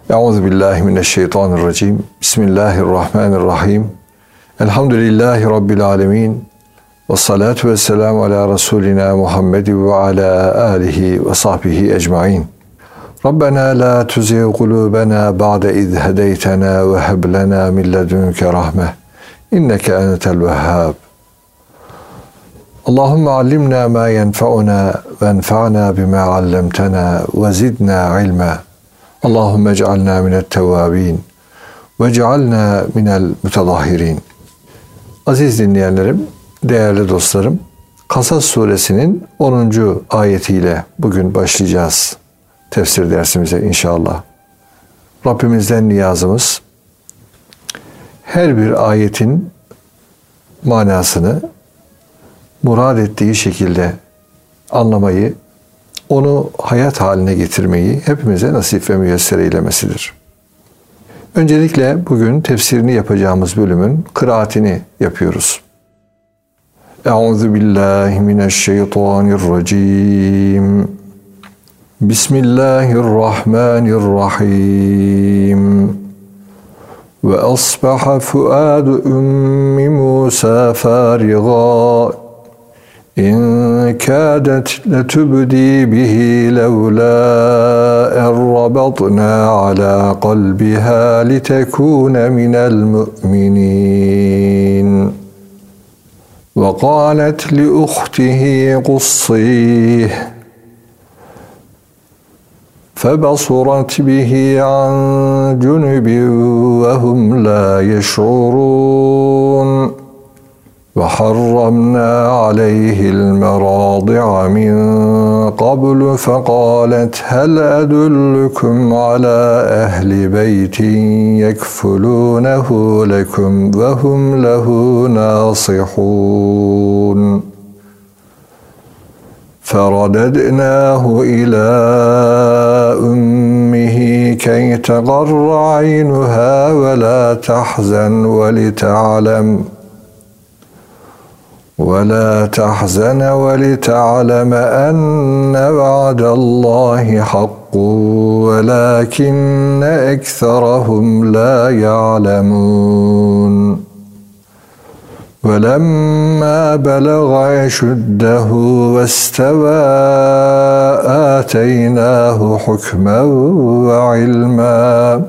Euzubillahimineşşeytanirracim. Bismillahirrahmanirrahim. Elhamdülillahi Rabbil alemin. Ve salatu ve selamu ala Resulina Muhammed ve ala alihi ve sahbihi ecmain. Rabbena la tuzigh kulubena ba'de iz hedeytena ve heb lena min ledunke rahme. İnneke entel vehhab. Allahümme allimna ma yenfa'una ve enfa'na bima allamtana ve zidna ilma. Allahümme ec'alna minet tevvabin ve ec'alna minel mütedahhirin. Aziz dinleyenlerim, değerli dostlarım, Kasas suresinin 10. ayetiyle bugün başlayacağız tefsir dersimize inşallah. Rabbimizden niyazımız her bir ayetin manasını murad ettiği şekilde anlamayı, onu hayat haline getirmeyi hepimize nasip ve müyesser eylemesidir. Öncelikle bugün tefsirini yapacağımız bölümün kıraatini yapıyoruz. Euzubillahimineşşeytanirracim. Bismillahirrahmanirrahim. Ve asbaha fuadu ummi Musa fariga. İn kâdet letubdî bihi levlâ errabatnâ alâ kalbihâ litekûne minel mu'minîn. Ve kâlet li uhtihi kussîh. فَبَصُرَتْ بِهِ عَنْ جُنُبٍ وَهُمْ لَا يَشْعُرُونَ وَحَرَّمْنَا عَلَيْهِ الْمَرَاضِعَ مِنْ قَبْلُ فَقَالَتْ هَلْ أَدُلُّكُمْ عَلَى أَهْلِ بَيْتٍ يَكْفُلُونَهُ لَكُمْ وَهُمْ لَهُ نَاصِحُونَ فَرَدَدْنَاهُ إِلَى أُمِّهِ كَيْ تَقَرَّ عَيْنُهَا وَلَا تَحْزَنَ وَلِتَعْلَمَ أَنَّ وَعْدَ اللَّهِ حَقٌّ وَلَكِنَّ أَكْثَرَهُمْ لَا يَعْلَمُونَ وَلَمَّا بَلَغَ أَشُدَّهُ وَاسْتَوَى آتَيْنَاهُ حُكْمًا وَعِلْمًا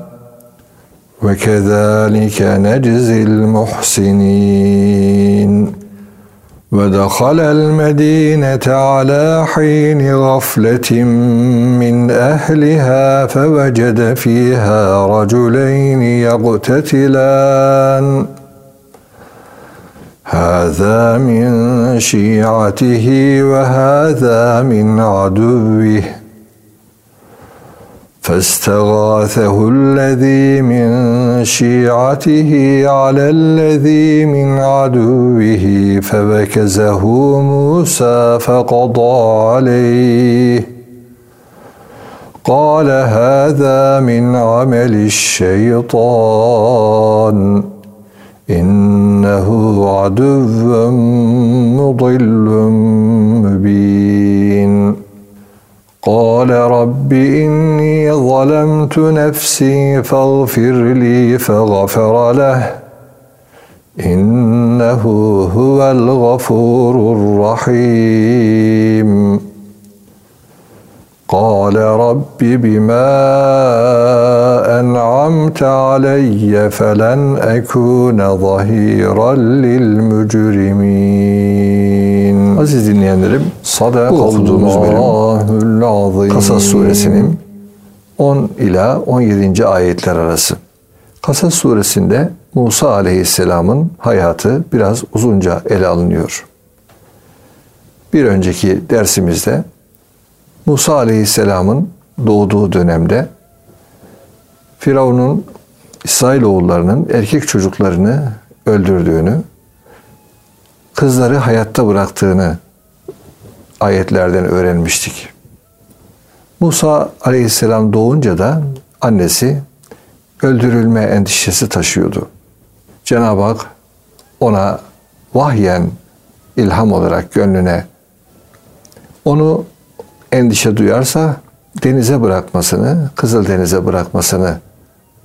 وَكَذَلِكَ نَجْزِي الْمُحْسِنِينَ وَدَخَلَ الْمَدِينَةَ عَلَى حِينِ غَفْلَةٍ مِّنْ أَهْلِهَا فَوَجَدَ فِيهَا رَجُلَيْنِ يَقْتَتِلَانِ هَذَا مِنْ شِيعَتِهِ وَهَذَا مِنْ عَدُوِّهِ فَاسْتَغَاثَهُ الَّذِي مِنْ شِيعَتِهِ عَلَى الَّذِي مِنْ عَدُوِّهِ فَوَكَزَهُ مُوسَى فَقَضَى عَلَيْهِ قَالَ هَذَا مِنْ عَمَلِ الشَّيْطَانِ إِنَّهُ عَدُوٌّ مُضِلٌّ مُبِينٌ قال رب إني ظلمت نفسي فاغفر لي فغفر له إنه هو الغفور الرحيم قال رب بما أنعمت علي فلن أكون ظهيرا للمجرمين. Aziz dinleyenlerim, bu okuduğumuz bölüm Kasas suresinin 10 ila 17. ayetler arası. Kasas suresinde Musa aleyhisselamın hayatı biraz uzunca ele alınıyor. Bir önceki dersimizde Musa aleyhisselamın doğduğu dönemde Firavun'un İsrailoğullarının erkek çocuklarını öldürdüğünü, kızları hayatta bıraktığını ayetlerden öğrenmiştik. Musa aleyhisselam doğunca da annesi öldürülme endişesi taşıyordu. Cenab-ı Hak ona vahyen ilham olarak gönlüne onu endişe duyarsa denize bırakmasını, Kızıldeniz'e bırakmasını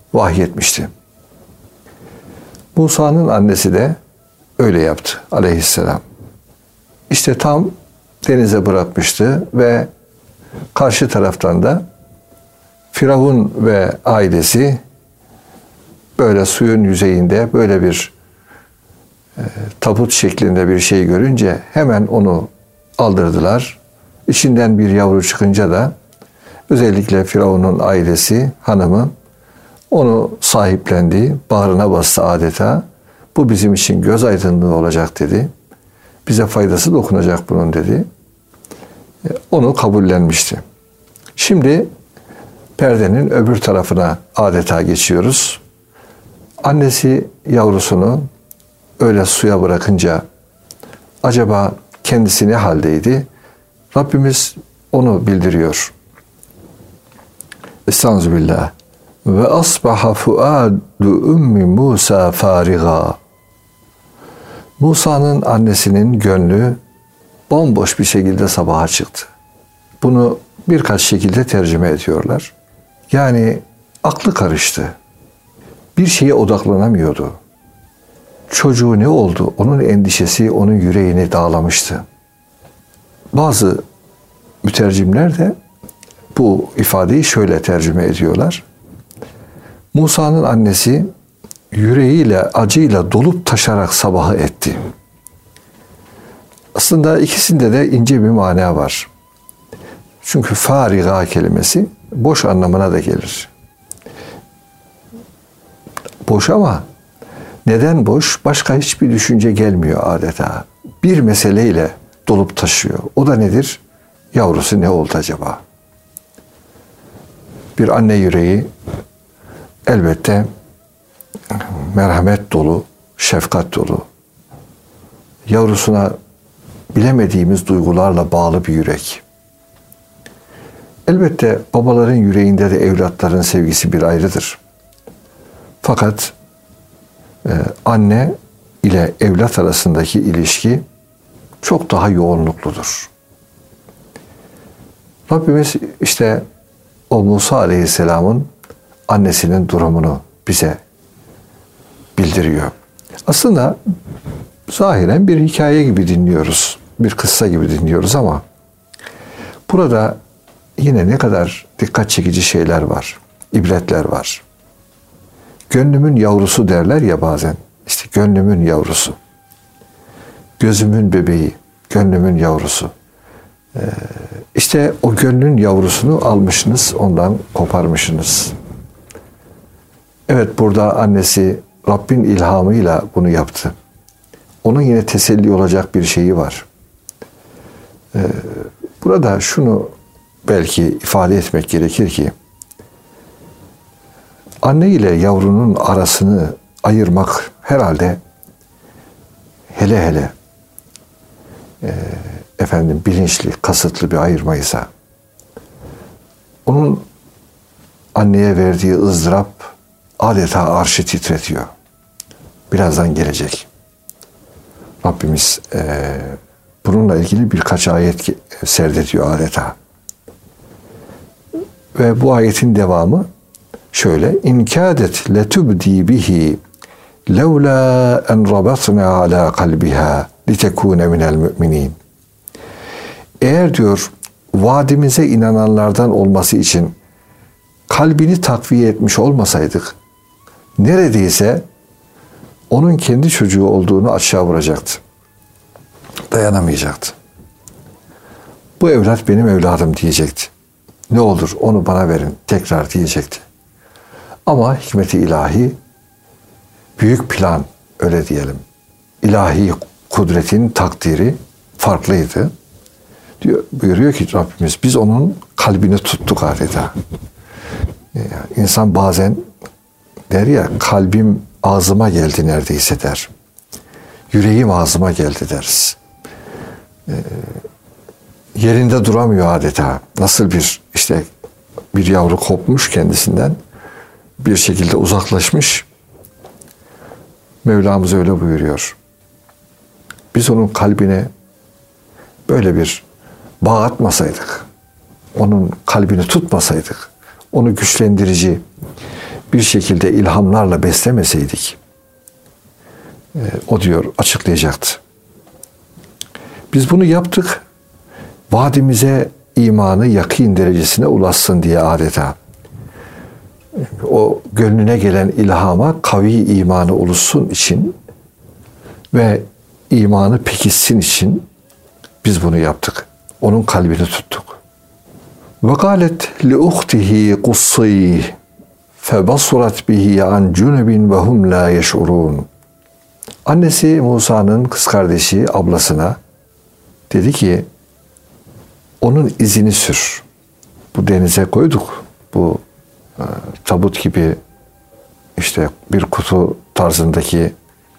vahyetmişti. Musa'nın annesi de öyle yaptı aleyhisselam. İşte tam denize bırakmıştı ve karşı taraftan da Firavun ve ailesi böyle suyun yüzeyinde böyle bir tabut şeklinde bir şey görünce hemen onu aldırdılar. İçinden bir yavru çıkınca da özellikle Firavun'un ailesi, hanımı onu sahiplendi, bağrına bastı adeta. Bu bizim için göz aydınlığı olacak dedi. Bize faydası dokunacak bunun dedi. Onu kabullenmişti. Şimdi perdenin öbür tarafına adeta geçiyoruz. Annesi yavrusunu öyle suya bırakınca acaba kendisi ne haldeydi? Rabbimiz onu bildiriyor. Estağfirullah. Ve asbaha fuadu ummi Musa fariga. Musa'nın annesinin gönlü bomboş bir şekilde sabaha çıktı. Bunu birkaç şekilde tercüme ediyorlar. Yani aklı karıştı. Bir şeye odaklanamıyordu. Çocuğu ne oldu? Onun endişesi onun yüreğini dağlamıştı. Bazı mütercimler de bu ifadeyi şöyle tercüme ediyorlar. Musa'nın annesi yüreğiyle, acıyla dolup taşarak sabahı etti. Aslında ikisinde de ince bir mana var. Çünkü fariga kelimesi boş anlamına da gelir. Boş ama neden boş? Başka hiçbir düşünce gelmiyor adeta. Bir meseleyle dolup taşıyor. O da nedir? Yavrusu ne oldu acaba? Bir anne yüreği elbette merhamet dolu, şefkat dolu. Yavrusuna bilemediğimiz duygularla bağlı bir yürek. Elbette babaların yüreğinde de evlatların sevgisi bir ayrıdır. Fakat anne ile evlat arasındaki ilişki çok daha yoğunlukludur. Rabbimiz işte o Musa Aleyhisselam'ın annesinin durumunu bize bildiriyor. Aslında zahiren bir hikaye gibi dinliyoruz. Bir kıssa gibi dinliyoruz ama burada yine ne kadar dikkat çekici şeyler var. İbretler var. Gönlümün yavrusu derler ya bazen. İşte gönlümün yavrusu. Gözümün bebeği, gönlümün yavrusu. İşte o gönlün yavrusunu almışsınız, ondan koparmışsınız. Evet, burada annesi Rabbin ilhamıyla bunu yaptı. Onun yine teselli olacak bir şeyi var. Burada şunu belki ifade etmek gerekir ki, anne ile yavrunun arasını ayırmak herhalde hele bilinçli, kasıtlı bir ayırmaysa, onun anneye verdiği ızdırap adeta arşı titretiyor. Birazdan gelecek. Rabbimiz bununla ilgili birkaç ayet serdediyor adeta. Ve bu ayetin devamı şöyle: İn kâdet letubdi bihi levlâ en rabatna alâ kalbiha litekûne minel mü'minîn. Eğer diyor vaadimize inananlardan olması için kalbini takviye etmiş olmasaydık neredeyse onun kendi çocuğu olduğunu aşağı vuracaktı. Dayanamayacaktı. Bu evlat benim evladım diyecekti. Ne olur onu bana verin tekrar diyecekti. Ama hikmeti ilahi, büyük plan öyle diyelim. İlahi kudretin takdiri farklıydı. Buyuruyor ki Rabbimiz, biz onun kalbini tuttuk adeta. İnsan bazen der ya, kalbim ağzıma geldi neredeyse der. Yüreğim ağzıma geldi deriz. Yerinde duramıyor adeta. Nasıl bir yavru kopmuş kendisinden, bir şekilde uzaklaşmış. Mevlamız öyle buyuruyor. Biz onun kalbine böyle bir bağ atmasaydık, onun kalbini tutmasaydık, onu güçlendirici bir şekilde ilhamlarla beslemeseydik, o diyor açıklayacaktı. Biz bunu yaptık, vaadimize imanı yakîn derecesine ulaşsın diye adeta. O gönlüne gelen ilhama kavi imanı oluşsun için ve imanı pekişsin için biz bunu yaptık. Onun kalbini tuttuk. Ve galet li uhtihi kussî febasurat bihi an cunubin ve hum la yeş'urun. Annesi Musa'nın kız kardeşi ablasına dedi ki, onun izini sür. Bu denize koyduk. Bu tabut gibi işte bir kutu tarzındaki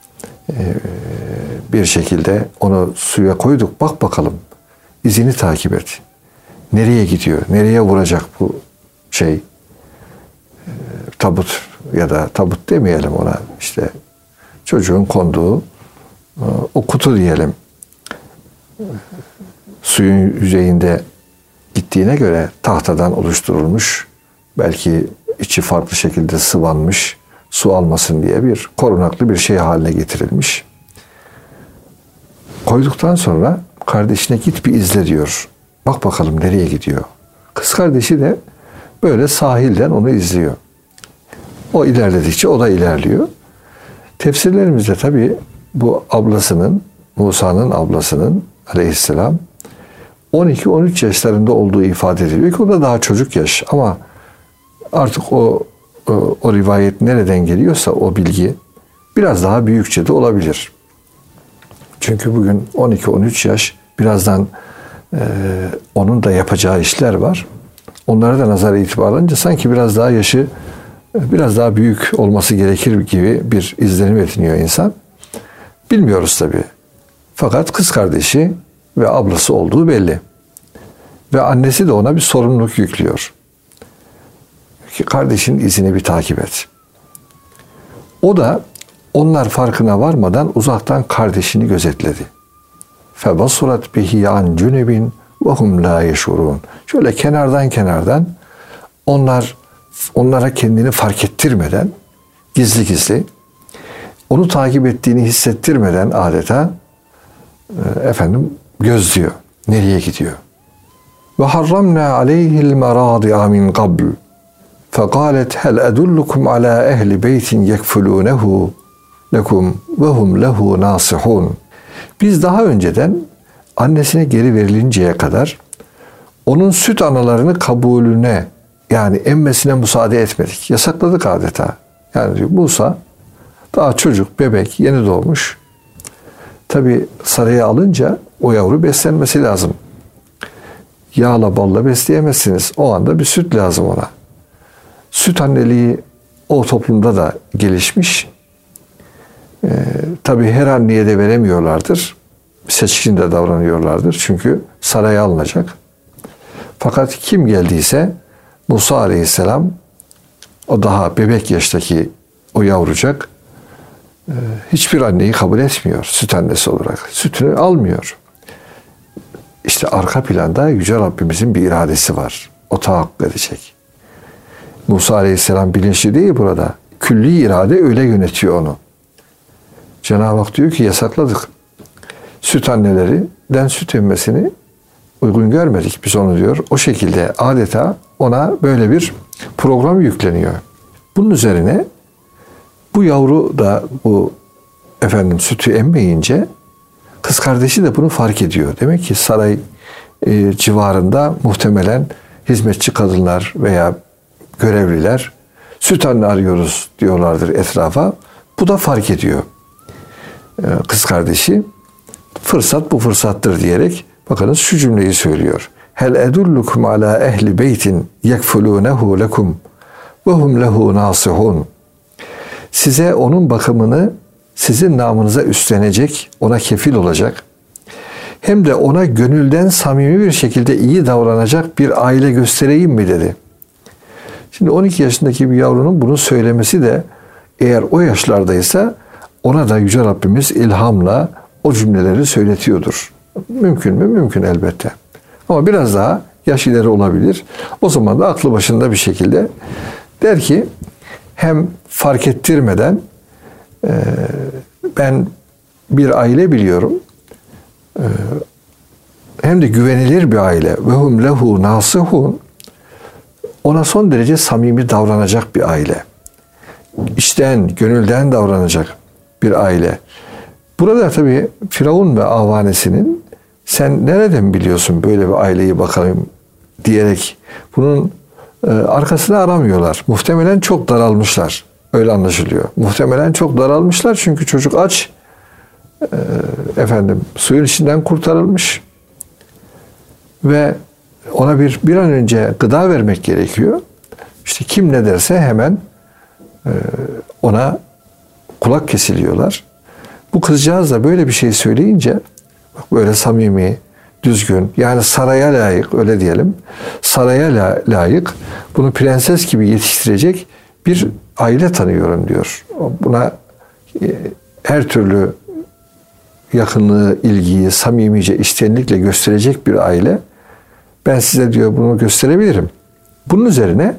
bir şekilde onu suya koyduk. Bak bakalım. İzini takip et. Nereye gidiyor? Nereye vuracak bu şey? Tabut ya da tabut demeyelim ona. İşte çocuğun konduğu o kutu diyelim. Suyun yüzeyinde gittiğine göre tahtadan oluşturulmuş, belki içi farklı şekilde sıvanmış, su almasın diye bir korunaklı bir şey haline getirilmiş. Koyduktan sonra kardeşine git bir izle diyor. Bak bakalım nereye gidiyor. Kız kardeşi de böyle sahilden onu izliyor. O ilerledikçe o da ilerliyor. Tefsirlerimizde tabii bu ablasının, Musa'nın ablasının aleyhisselam 12-13 yaşlarında olduğu ifade ediliyor ki o da daha çocuk yaş, ama artık o rivayet nereden geliyorsa o bilgi biraz daha büyükçe de olabilir. Çünkü bugün 12-13 yaş, birazdan onun da yapacağı işler var. Onlara da nazar itibar alınca sanki biraz daha yaşı biraz daha büyük olması gerekir gibi bir izlenim ediniyor insan. Bilmiyoruz tabii. Fakat kız kardeşi ve ablası olduğu belli. Ve annesi de ona bir sorumluluk yüklüyor. Ki kardeşin izini bir takip et. O da onlar farkına varmadan uzaktan kardeşini gözetledi. Febasurat bihi an cunubin ve hum la yeşurun. Şöyle kenardan onlara kendini fark ettirmeden, gizli gizli onu takip ettiğini hissettirmeden adeta gözlüyor. Nereye gidiyor? Ve harramna aleyhil meradi'a min qabl. Fekalet hel edullukum ala ehli beytin yekfulunehu lekum ve hum lehu nasihun. Biz daha önceden annesine geri verilinceye kadar onun süt analarını kabulüne, yani emmesine müsaade etmedik. Yasakladık adeta. Yani Musa daha çocuk, bebek, yeni doğmuş. Tabi saraya alınca o yavru beslenmesi lazım. Yağla balla besleyemezsiniz. O anda bir süt lazım ona. Süt anneliği o toplumda da gelişmiş. Tabi her anneye de veremiyorlardır. Seçkin de davranıyorlardır. Çünkü saraya alınacak. Fakat kim geldiyse Musa Aleyhisselam, o daha bebek yaştaki o yavrucak hiçbir anneyi kabul etmiyor süt annesi olarak. Sütünü almıyor. İşte arka planda Yüce Rabbimizin bir iradesi var. O tahakkuk edecek. Musa Aleyhisselam bilinçli değil burada. Külli irade öyle yönetiyor onu. Cenab-ı Hak diyor ki yasakladık. Süt annelerinden süt emmesini uygun görmedik biz onu diyor. O şekilde adeta ona böyle bir program yükleniyor. Bunun üzerine bu yavru da bu sütü emmeyince kız kardeşi de bunu fark ediyor. Demek ki saray civarında muhtemelen hizmetçi kadınlar veya görevliler süt anne arıyoruz diyorlardır etrafa. Bu da fark ediyor. Kız kardeşi fırsat bu fırsattır diyerek bakınız şu cümleyi söylüyor. Hel edullukum ala ehli beytin yekfulunehu lekum ve hum lehu nasihun. Size onun bakımını sizin namınıza üstlenecek, ona kefil olacak, hem de ona gönülden samimi bir şekilde iyi davranacak bir aile göstereyim mi dedi. Şimdi 12 yaşındaki bir yavrunun bunu söylemesi de eğer o yaşlardaysa ona da Yüce Rabbimiz ilhamla o cümleleri söyletiyordur. Mümkün mü? Mümkün elbette. Ama biraz daha yaş ileri olabilir. O zaman da aklı başında bir şekilde der ki hem fark ettirmeden ben bir aile biliyorum, hem de güvenilir bir aile. Ve hum lehu nasihun. Ona son derece samimi davranacak bir aile. İçten, gönülden davranacak bir aile. Burada tabii Firavun ve avanesinin sen nereden biliyorsun böyle bir aileyi bakalım diyerek bunun arkasını aramıyorlar. Muhtemelen çok daralmışlar. Öyle anlaşılıyor. Muhtemelen çok daralmışlar çünkü çocuk aç. Suyun içinden kurtarılmış. Ve ona bir an önce gıda vermek gerekiyor. İşte kim ne derse hemen ona kulak kesiliyorlar. Bu kızcağız da böyle bir şey söyleyince böyle samimi, düzgün, yani saraya layık, öyle diyelim, saraya layık, bunu prenses gibi yetiştirecek bir aile tanıyorum diyor. Buna her türlü yakınlığı, ilgiyi, samimice, içtenlikle gösterecek bir aile. Ben size diyor bunu gösterebilirim. Bunun üzerine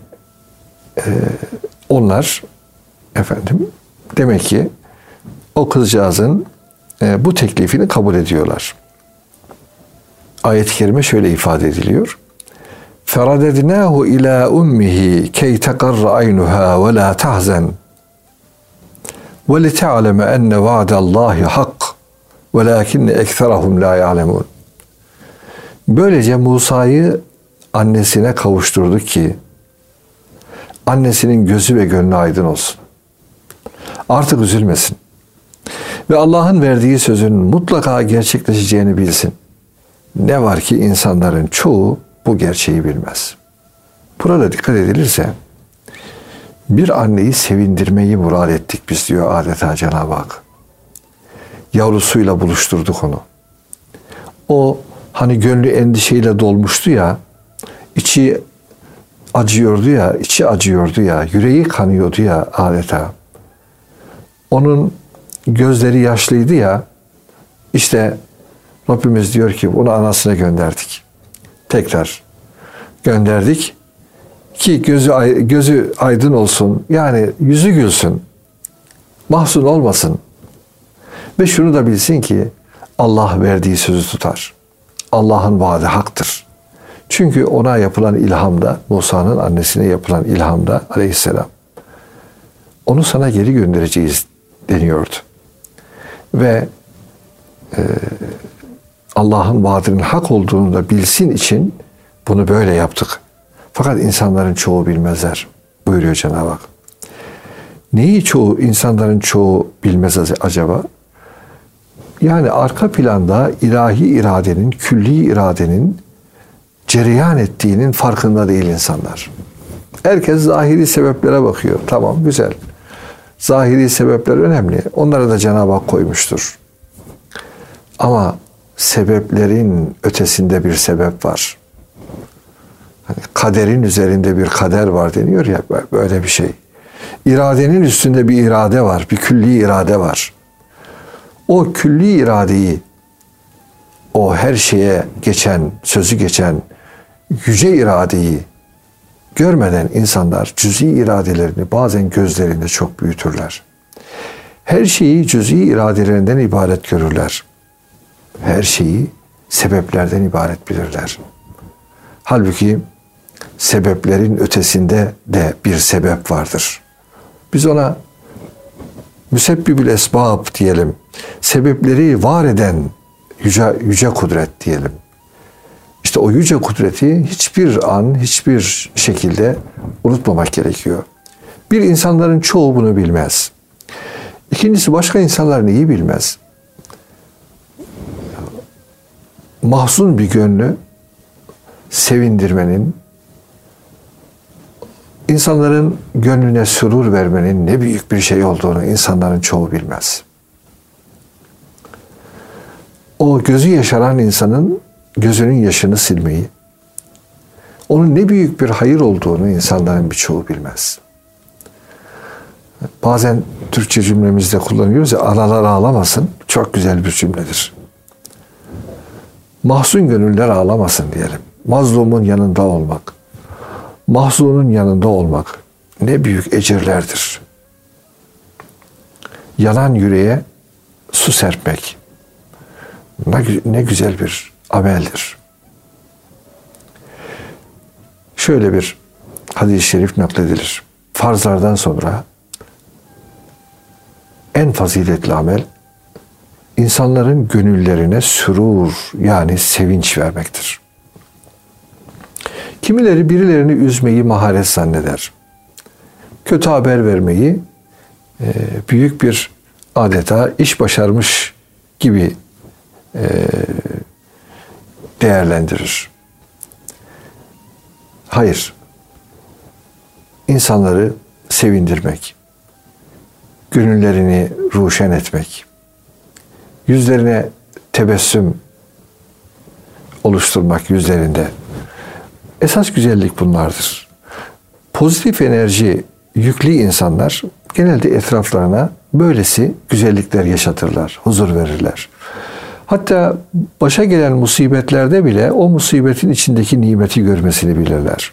onlar demek ki o kızcağızın bu teklifini kabul ediyorlar. Ayet-i kerime şöyle ifade ediliyor. فَرَدَدْنَاهُ اِلَى اُمِّهِ كَيْ تَقَرَّ عَيْنُهَا وَلَا تَحْزَنْ وَلِتَعْلَمَ اَنَّ وَعْدَ اللّٰهِ حَقٍّ وَلَاكِنَّ اَكْثَرَهُمْ لَا يَعْلَمُونَ. Böylece Musa'yı annesine kavuşturduk ki annesinin gözü ve gönlü aydın olsun. Artık üzülmesin. Ve Allah'ın verdiği sözün mutlaka gerçekleşeceğini bilsin. Ne var ki insanların çoğu bu gerçeği bilmez. Burada dikkat edilirse bir anneyi sevindirmeyi murad ettik biz diyor adeta Cenab-ı Hak. Yavrusuyla buluşturduk onu. O hani gönlü endişeyle dolmuştu ya, içi acıyordu ya, yüreği kanıyordu ya adeta. Onun gözleri yaşlıydı ya, işte Rabbimiz diyor ki onu anasına gönderdik. Tekrar gönderdik ki gözü aydın olsun, yani yüzü gülsün, mahzun olmasın. Ve şunu da bilsin ki Allah verdiği sözü tutar. Allah'ın vaadi haktır. Çünkü ona yapılan ilhamda, Musa'nın annesine yapılan ilhamda aleyhisselam, onu sana geri göndereceğiz deniyordu. Ve Allah'ın vaadinin hak olduğunu da bilsin için bunu böyle yaptık. Fakat insanların çoğu bilmezler buyuruyor Cenab-ı Hak. Neyi insanların çoğu bilmez acaba? Yani arka planda ilahi iradenin, külli iradenin cereyan ettiğinin farkında değil insanlar. Herkes zahiri sebeplere bakıyor. Tamam, güzel. Zahiri sebepler önemli. Onları da Cenab-ı Hak koymuştur. Ama sebeplerin ötesinde bir sebep var. Hani kaderin üzerinde bir kader var deniyor ya, böyle bir şey. İradenin üstünde bir irade var, bir külli irade var. O külli iradeyi, o her şeye geçen, sözü geçen yüce iradeyi görmeden insanlar cüz'i iradelerini bazen gözlerinde çok büyütürler. Her şeyi cüz'i iradelerinden ibaret görürler. Her şeyi sebeplerden ibaret bilirler. Halbuki sebeplerin ötesinde de bir sebep vardır. Biz ona müsebbibül esbab diyelim. Sebepleri var eden yüce kudret diyelim. İşte o yüce kudreti hiçbir an, hiçbir şekilde unutmamak gerekiyor. Bir, insanların çoğu bunu bilmez. İkincisi, başka insanlar neyi bilmez? Mahzun bir gönlü sevindirmenin, insanların gönlüne sürur vermenin ne büyük bir şey olduğunu insanların çoğu bilmez. O gözü yaşaran insanın gözünün yaşını silmeyi, onun ne büyük bir hayır olduğunu insanların birçoğu bilmez. Bazen Türkçe cümlemizde kullanıyoruz ya, analar ağlamasın, çok güzel bir cümledir. Mahzun gönüller ağlamasın diyelim. Mazlumun yanında olmak, mahzunun yanında olmak ne büyük ecirlerdir. Yanan yüreğe su serpmek ne güzel bir ameldir. Şöyle bir hadis-i şerif nakledilir. Farzlardan sonra en faziletli amel insanların gönüllerine sürur, yani sevinç vermektir. Kimileri birilerini üzmeyi maharet zanneder. Kötü haber vermeyi büyük bir adeta iş başarmış gibi değerlendirir. Hayır. İnsanları sevindirmek, gönüllerini ruşen etmek, yüzlerine tebessüm oluşturmak yüzlerinde. Esas güzellik bunlardır. Pozitif enerji yüklü insanlar genelde etraflarına böylesi güzellikler yaşatırlar, huzur verirler. Hatta başa gelen musibetlerde bile o musibetin içindeki nimeti görmesini bilirler.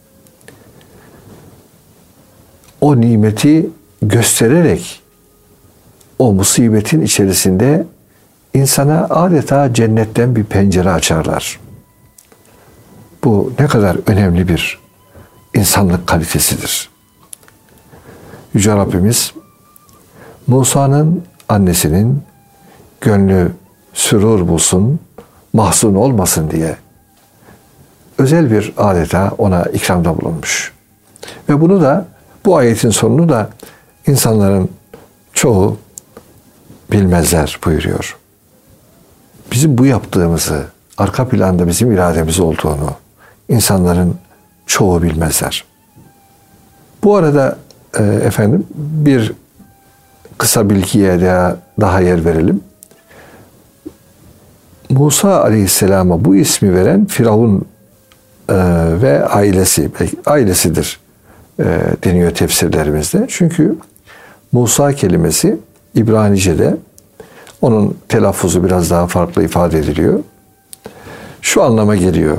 O nimeti göstererek o musibetin içerisinde insana adeta cennetten bir pencere açarlar. Bu ne kadar önemli bir insanlık kalitesidir. Yüce Rabbimiz Musa'nın annesinin gönlü sürur bulsun, mahzun olmasın diye özel bir adeta ona ikramda bulunmuş. Ve bunu da bu ayetin sonunu da insanların çoğu bilmezler buyuruyor. Bizim bu yaptığımızı, arka planda bizim irademiz olduğunu insanların çoğu bilmezler. Bu arada efendim bir kısa bilgiye daha yer verelim. Musa Aleyhisselam'a bu ismi veren Firavun ve ailesidir deniyor tefsirlerimizde. Çünkü Musa kelimesi İbranice'de, onun telaffuzu biraz daha farklı ifade ediliyor. Şu anlama geliyor.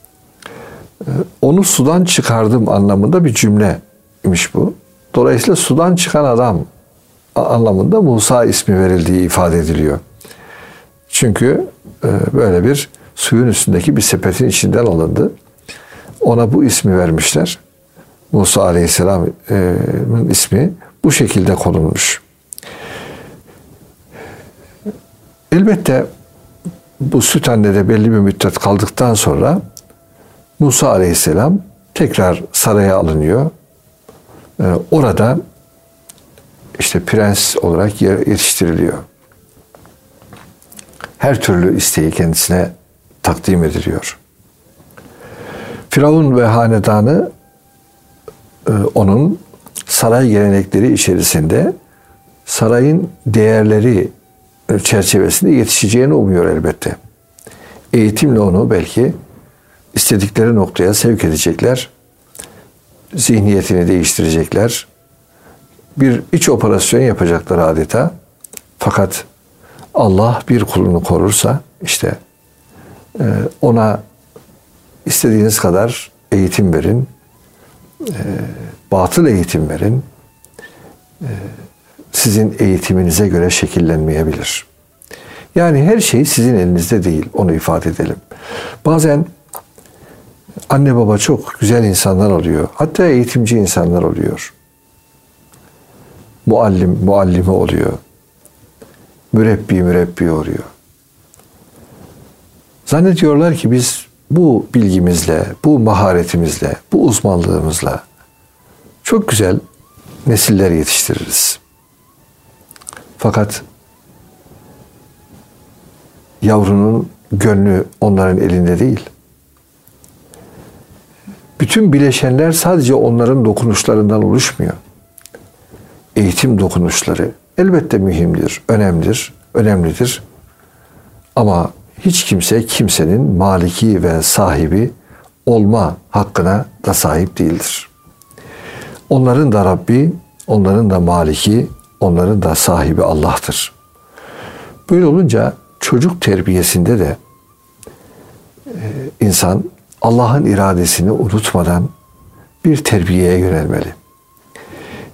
Onu sudan çıkardım anlamında bir cümleymiş bu. Dolayısıyla sudan çıkan adam anlamında Musa ismi verildiği ifade ediliyor. Çünkü böyle bir suyun üstündeki bir sepetin içinden alındı. Ona bu ismi vermişler. Musa Aleyhisselam'ın ismi bu şekilde konulmuş. Elbette bu süt annede belli bir müddet kaldıktan sonra Musa Aleyhisselam tekrar saraya alınıyor. Orada işte prens olarak yetiştiriliyor. Her türlü isteği kendisine takdim ediliyor. Firavun ve hanedanı onun saray gelenekleri içerisinde sarayın değerleri çerçevesinde yetişeceğini umuyor elbette. Eğitimle onu belki istedikleri noktaya sevk edecekler. Zihniyetini değiştirecekler. Bir iç operasyon yapacaklar adeta. Fakat Allah bir kulunu korursa işte ona istediğiniz kadar eğitim verin, batıl eğitim verin, sizin eğitiminize göre şekillenmeyebilir. Yani her şey sizin elinizde değil, onu ifade edelim. Bazen anne baba çok güzel insanlar oluyor, hatta eğitimci insanlar oluyor. Muallime oluyor. Mürebbi oluyor. Zannediyorlar ki biz bu bilgimizle, bu maharetimizle, bu uzmanlığımızla çok güzel nesiller yetiştiririz. Fakat yavrunun gönlü onların elinde değil. Bütün bileşenler sadece onların dokunuşlarından oluşmuyor. Eğitim dokunuşları elbette mühimdir, önemlidir. Ama hiç kimse kimsenin maliki ve sahibi olma hakkına da sahip değildir. Onların da Rabbi, onların da maliki, onların da sahibi Allah'tır. Böyle olunca çocuk terbiyesinde de insan Allah'ın iradesini unutmadan bir terbiyeye yönelmeli.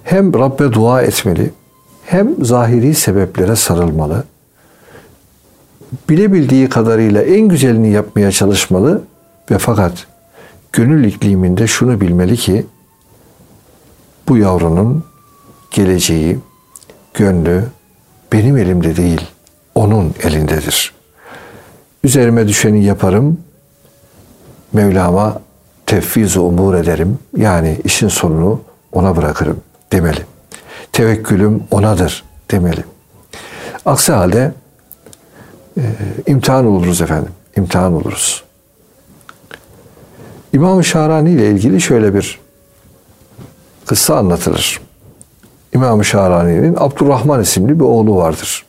hem Rabbe dua etmeli, hem zahiri sebeplere sarılmalı. Bilebildiği kadarıyla en güzelini yapmaya çalışmalı ve fakat gönül ikliminde şunu bilmeli ki bu yavrunun geleceği, gönlü benim elimde değil, onun elindedir. Üzerime düşeni yaparım, Mevlam'a tevfiz-i umur ederim. Yani işin sonunu ona bırakırım demeli. Tevekkülüm onadır demeli. Aksi halde imtihan oluruz efendim. İmtihan oluruz. İmam-ı Şahrani ile ilgili şöyle bir kıssa anlatılır. İmam-ı Şahrani'nin Abdurrahman isimli bir oğlu vardır.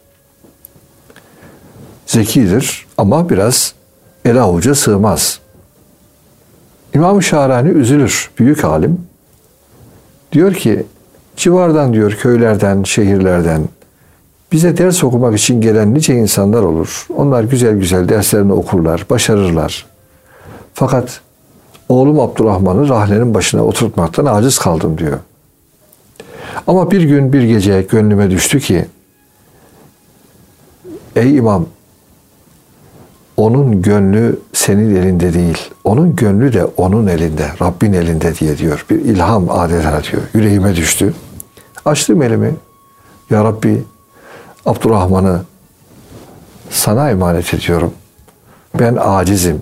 Zekidir ama biraz el avuca sığmaz. İmam-ı Şahrani üzülür. Büyük alim. Diyor ki civardan diyor köylerden, şehirlerden bize ders okumak için gelen nice insanlar olur. Onlar güzel güzel derslerini okurlar, başarırlar. Fakat oğlum Abdurrahman'ı rahlenin başına oturtmaktan aciz kaldım diyor. Ama bir gün bir gece gönlüme düştü ki ey imam, onun gönlü senin elinde değil. Onun gönlü de onun elinde, Rabbin elinde diye diyor. Bir ilham adeta diyor. Yüreğime düştü. Açtım elimi. Ya Rabbi, Abdurrahman'ı sana emanet ediyorum. Ben acizim.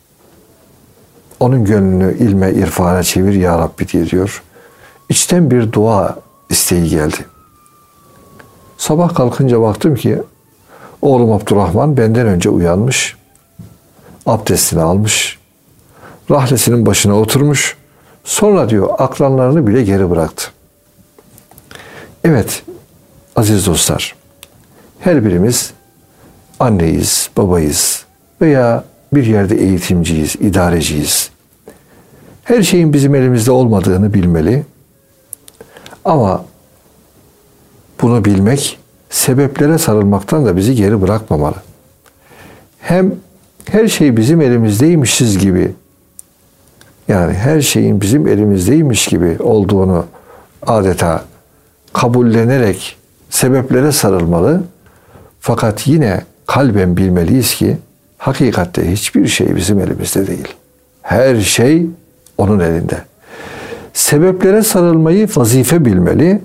Onun gönlünü ilme, irfana çevir ya Rabbi diye diyor. İçten bir dua isteği geldi. Sabah kalkınca baktım ki oğlum Abdurrahman benden önce uyanmış. Abdestini almış. Rahlesinin başına oturmuş. Sonra diyor akranlarını bile geri bıraktı. Evet aziz dostlar, her birimiz anneyiz, babayız veya bir yerde eğitimciyiz, idareciyiz. Her şeyin bizim elimizde olmadığını bilmeli. Ama bunu bilmek sebeplere sarılmaktan da bizi geri bırakmamalı. Hem her şey bizim elimizdeymişiz gibi, yani her şeyin bizim elimizdeymiş gibi olduğunu adeta kabullenerek sebeplere sarılmalı. Fakat yine kalben bilmeliyiz ki hakikatte hiçbir şey bizim elimizde değil. Her şey onun elinde. Sebeplere sarılmayı vazife bilmeli.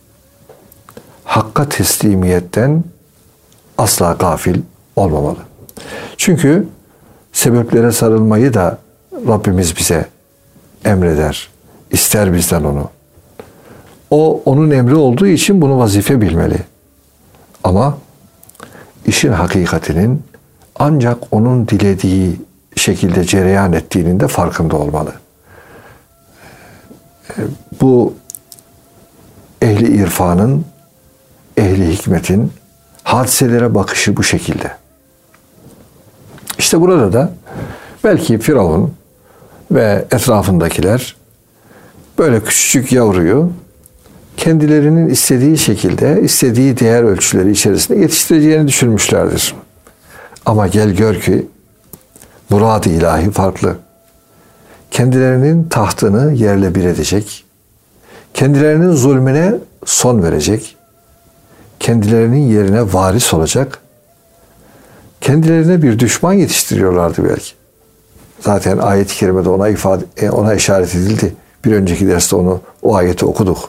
Hakka teslimiyetten asla gafil olmamalı. Çünkü sebeplere sarılmayı da Rabbimiz bize emreder. İster bizden onu. O onun emri olduğu için bunu vazife bilmeli. Ama işin hakikatinin ancak onun dilediği şekilde cereyan ettiğinin de farkında olmalı. Bu ehli irfanın, ehli hikmetin hadiselere bakışı bu şekilde. İşte burada da belki Firavun ve etrafındakiler böyle küçücük yavruyu kendilerinin istediği şekilde, istediği değer ölçüleri içerisinde yetiştireceğini düşünmüşlerdir. Ama gel gör ki murad-ı ilahi farklı. Kendilerinin tahtını yerle bir edecek, kendilerinin zulmüne son verecek, kendilerinin yerine varis olacak, kendilerine bir düşman yetiştiriyorlardı belki. Zaten ayet-i kerimede ona işaret edildi. Bir önceki derste o ayeti okuduk.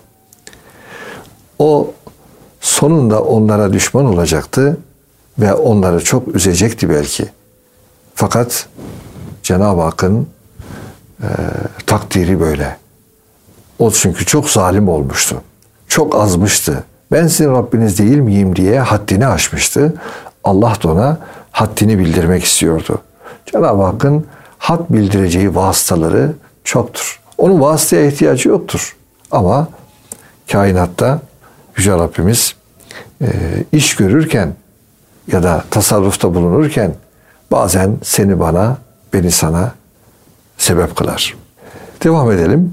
O sonunda onlara düşman olacaktı ve onları çok üzecekti belki. Fakat Cenab-ı Hakk'ın takdiri böyle. O çünkü çok zalim olmuştu. Çok azmıştı. Ben sizin Rabbiniz değil miyim diye haddini aşmıştı. Allah da ona haddini bildirmek istiyordu. Cenab-ı Hakk'ın had bildireceği vasıtaları çoktur. Onun vasıtaya ihtiyacı yoktur. Ama kainatta Yüce Rabbimiz iş görürken ya da tasarrufta bulunurken bazen seni bana, beni sana sebep kılar. Devam edelim.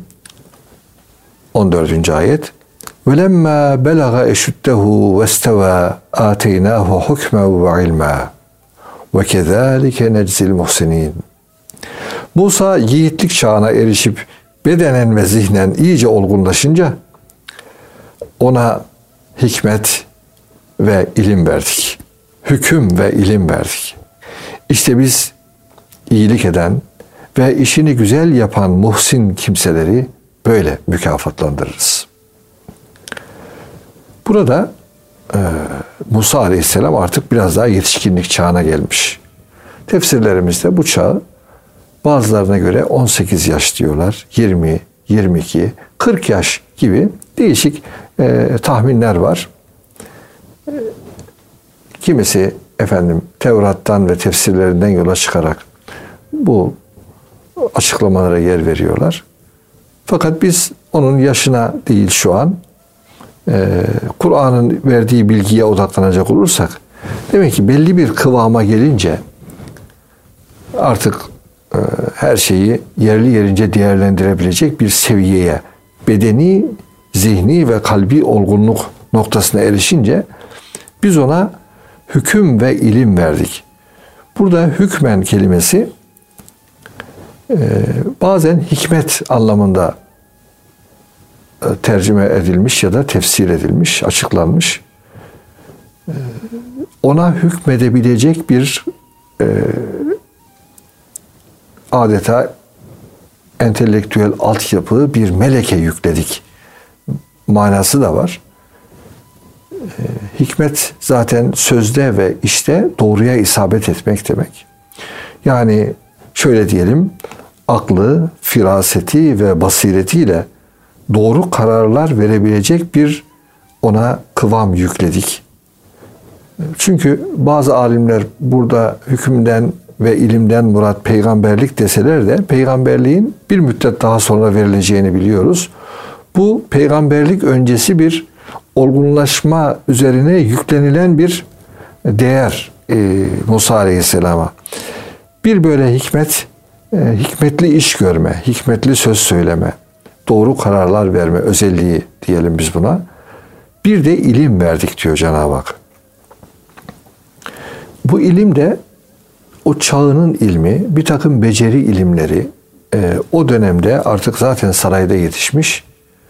14. ayet. وَلَمَّا بَلَغَ اَشُدَّهُ وَاسْتَوَى آتَيْنَاهُ حُكْمًا وَعِلْمًا وَكَذَٰلِكَ نَجْزِي الْمُحْسِنِينَ. Musa yiğitlik çağına erişip bedenen ve zihnen iyice olgunlaşınca ona hikmet ve ilim verdik. Hüküm ve ilim verdik. İşte biz iyilik eden ve işini güzel yapan muhsin kimseleri böyle mükafatlandırırız. Burada Musa Aleyhisselam artık biraz daha yetişkinlik çağına gelmiş. Tefsirlerimizde bu çağı bazılarına göre 18 yaş diyorlar, 20, 22, 40 yaş gibi değişik tahminler var. Kimisi Tevrat'tan ve tefsirlerinden yola çıkarak bu açıklamalara yer veriyorlar. Fakat biz onun yaşına değil şu an Kur'an'ın verdiği bilgiye odaklanacak olursak demek ki belli bir kıvama gelince artık her şeyi yerli yerince değerlendirebilecek bir seviyeye, bedeni, zihni ve kalbi olgunluk noktasına erişince biz ona hüküm ve ilim verdik. Burada hükmen kelimesi bazen hikmet anlamında tercüme edilmiş ya da tefsir edilmiş, açıklanmış. Ona hükmedebilecek bir adeta entelektüel altyapı, bir meleke yükledik manası da var. Hikmet zaten sözde ve işte doğruya isabet etmek demek. Yani şöyle diyelim, aklı, firaseti ve basiretiyle doğru kararlar verebilecek bir ona kıvam yükledik. Çünkü bazı alimler burada hükümden ve ilimden murat peygamberlik deseler de peygamberliğin bir müddet daha sonra verileceğini biliyoruz. Bu peygamberlik öncesi bir olgunlaşma üzerine yüklenilen bir değer Musa Aleyhisselam'a. Bir böyle hikmetli iş görme, hikmetli söz söyleme, doğru kararlar verme özelliği diyelim biz buna. Bir de ilim verdik diyor Cenab-ı Hak. Bu ilim de o çağının ilmi, bir takım beceri ilimleri o dönemde artık zaten sarayda yetişmiş.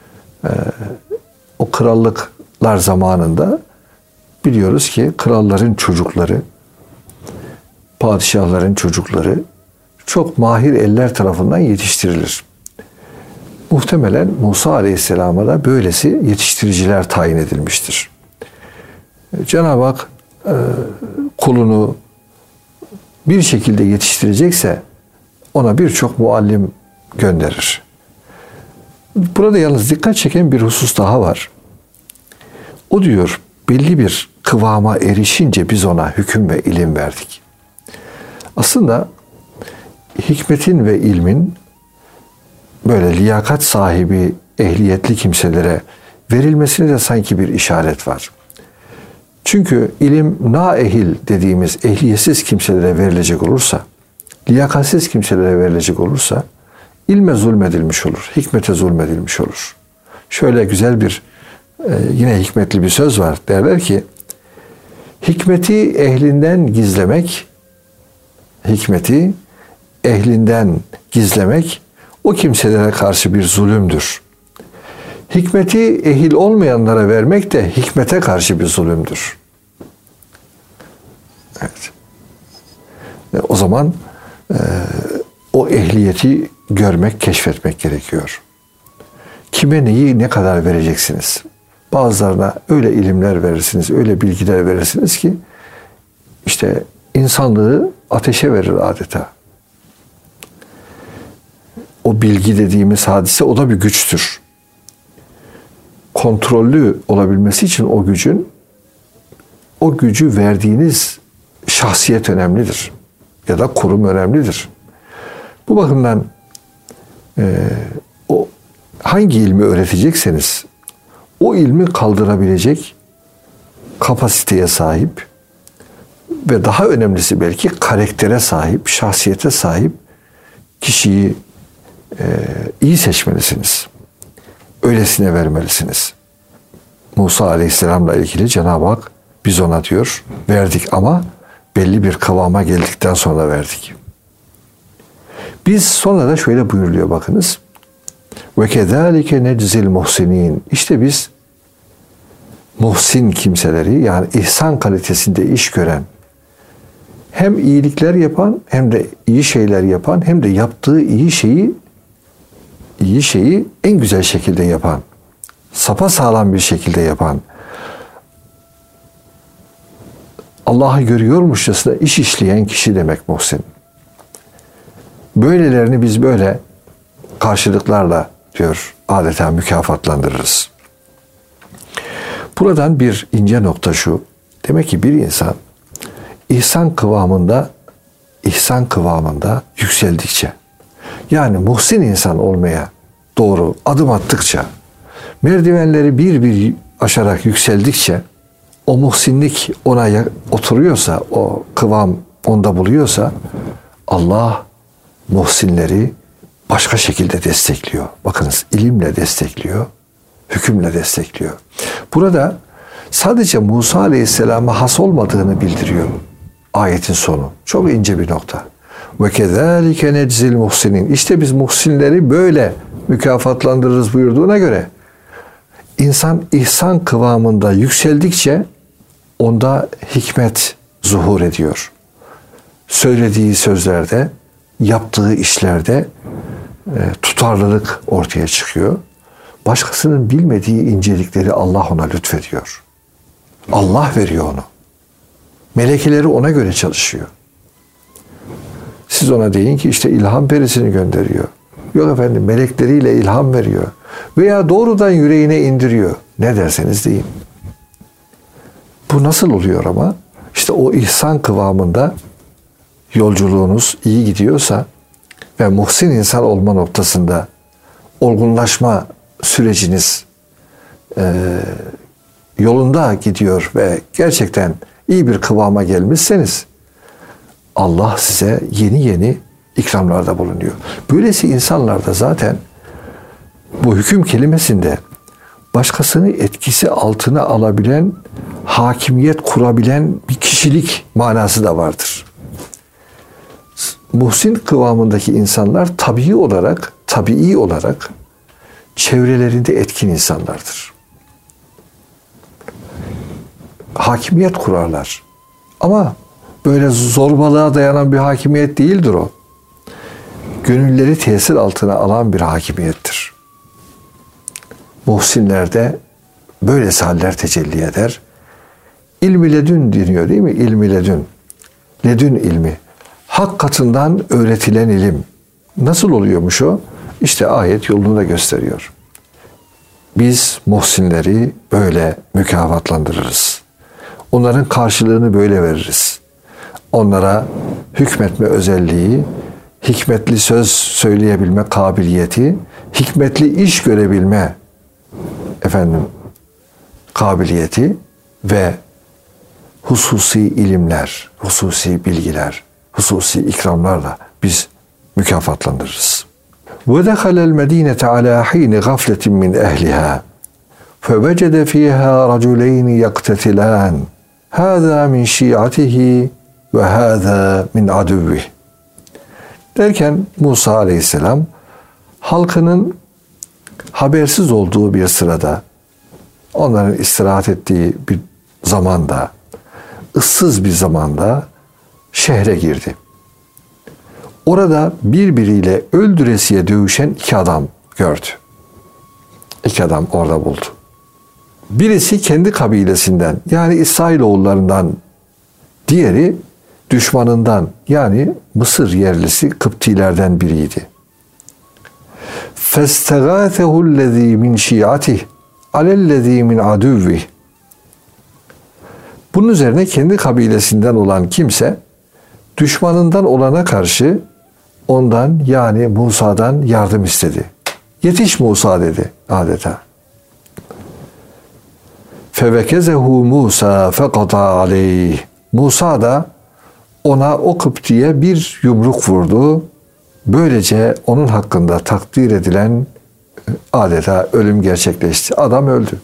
O krallıklar zamanında biliyoruz ki kralların çocukları, padişahların çocukları çok mahir eller tarafından yetiştirilir. Muhtemelen Musa Aleyhisselam'a da böylesi yetiştiriciler tayin edilmiştir. Cenab-ı Hak kulunu bir şekilde yetiştirecekse ona birçok muallim gönderir. Burada yalnız dikkat çeken bir husus daha var. O diyor belli bir kıvama erişince biz ona hüküm ve ilim verdik. Aslında hikmetin ve ilmin böyle liyakat sahibi, ehliyetli kimselere verilmesine de sanki bir işaret var. Çünkü ilim naehil dediğimiz ehliyetsiz kimselere verilecek olursa, liyakatsiz kimselere verilecek olursa ilme zulmedilmiş olur, hikmete zulmedilmiş olur. Şöyle güzel bir yine hikmetli bir söz var. Derler ki hikmeti ehlinden gizlemek o kimselere karşı bir zulümdür. Hikmeti ehil olmayanlara vermek de hikmete karşı bir zulümdür. Evet. O zaman o ehliyeti görmek, keşfetmek gerekiyor. Kime neyi ne kadar vereceksiniz? Bazılarına öyle ilimler verirsiniz, öyle bilgiler verirsiniz ki işte insanlığı ateşe verir adeta. O bilgi dediğimiz hadise o da bir güçtür. Kontrollü olabilmesi için o gücü verdiğiniz şahsiyet önemlidir. Ya da kurum önemlidir. Bu bakımdan o hangi ilmi öğretecekseniz o ilmi kaldırabilecek kapasiteye sahip ve daha önemlisi belki karaktere sahip, şahsiyete sahip kişiyi iyi seçmelisiniz. Öylesine vermelisiniz. Musa Aleyhisselam'la ilgili Cenab-ı Hak biz ona diyor verdik ama belli bir kıvama geldikten sonra verdik. Biz sonra da şöyle buyuruluyor bakınız. Ve kezalike neczil muhsinin. İşte biz muhsin kimseleri, yani ihsan kalitesinde iş gören, hem iyilikler yapan, hem de iyi şeyler yapan, hem de yaptığı iyi şeyi en güzel şekilde yapan, sapasağlam bir şekilde yapan, Allah'ı görüyormuşçasına iş işleyen kişi demek muhsin. Böylelerini biz böyle karşılıklarla diyor adeta mükafatlandırırız. Buradan bir ince nokta şu. Demek ki bir insan ihsan kıvamında yükseldikçe, yani muhsin insan olmaya doğru adım attıkça, merdivenleri bir aşarak yükseldikçe, o muhsinlik ona oturuyorsa, o kıvam onda buluyorsa, Allah muhsinleri başka şekilde destekliyor. Bakınız, ilimle destekliyor, hükümle destekliyor. Burada sadece Musa Aleyhisselam'a has olmadığını bildiriyor ayetin sonu. Çok ince bir nokta. Ve kezalike neczil muhsinin. İşte biz muhsinleri böyle mükafatlandırırız buyurduğuna göre, insan ihsan kıvamında yükseldikçe onda hikmet zuhur ediyor. Söylediği sözlerde, yaptığı işlerde tutarlılık ortaya çıkıyor. Başkasının bilmediği incelikleri Allah ona lütfediyor. Allah veriyor onu. Melekeleri ona göre çalışıyor. Siz ona deyin ki işte ilham perisini gönderiyor. Yok efendim, melekleriyle ilham veriyor. Veya doğrudan yüreğine indiriyor. Ne derseniz deyin. Bu nasıl oluyor ama? İşte o ihsan kıvamında yolculuğunuz iyi gidiyorsa ve muhsin insan olma noktasında olgunlaşma süreciniz yolunda gidiyor ve gerçekten iyi bir kıvama gelmişseniz, Allah size yeni ikramlarda bulunuyor. Böylesi insanlarda zaten bu hüküm kelimesinde başkasını etkisi altına alabilen, hakimiyet kurabilen bir kişilik manası da vardır. Muhsin kıvamındaki insanlar tabii olarak çevrelerinde etkin insanlardır. Hakimiyet kurarlar. Ama böyle zorbalığa dayanan bir hakimiyet değildir o. Gönülleri tesir altına alan bir hakimiyettir. Muhsinlerde böyle haller tecelli eder. İlmi ledün deniyor değil mi? İlmi ledün. Ledün ilmi. Hak katından öğretilen ilim. Nasıl oluyormuş o? İşte ayet yolunu da gösteriyor. Biz muhsinleri böyle mükafatlandırırız. Onların karşılığını böyle veririz. Onlara hükmetme özelliği, hikmetli söz söyleyebilme kabiliyeti, hikmetli iş görebilme kabiliyeti ve hususi ilimler, hususi bilgiler, hususi ikramlarla biz mükafatlandırırız. وَدَخَلَ الْمَد۪ينَةَ عَلَى ح۪ينِ غَفْلَةٍ مِنْ اَهْلِهَا فَوَجَدَ ف۪يهَا رَجُلَيْنِ يَقْتَتِلَانِ هَذَا مِنْ شِيعَتِهِ وَهَذَا مِنْ عَدُوِّهِ. Derken Musa Aleyhisselam halkının habersiz olduğu bir sırada, onların istirahat ettiği bir zamanda, ıssız bir zamanda şehre girdi. Orada birbiriyle öldüresiye dövüşen iki adam gördü. İki adam orada buldu. Birisi kendi kabilesinden, yani İsrailoğullarından, diğeri düşmanından, yani Mısır yerlisi Kıptilerden biriydi. فَاسْتَغَاثَهُ الَّذ۪ي مِنْ شِيعَتِهِ عَلَى الَّذ۪ي مِنْ عَدُوِّهِ. Bunun üzerine kendi kabilesinden olan kimse düşmanından olana karşı ondan, yani Musa'dan yardım istedi. Yetiş Musa dedi adeta. فَوَكَزَهُ Musa فَقَطَى عَلَيْهِ. Musa da ona o Kıpti'ye bir yumruk vurdu. Böylece onun hakkında takdir edilen adeta ölüm gerçekleşti. Adam öldü.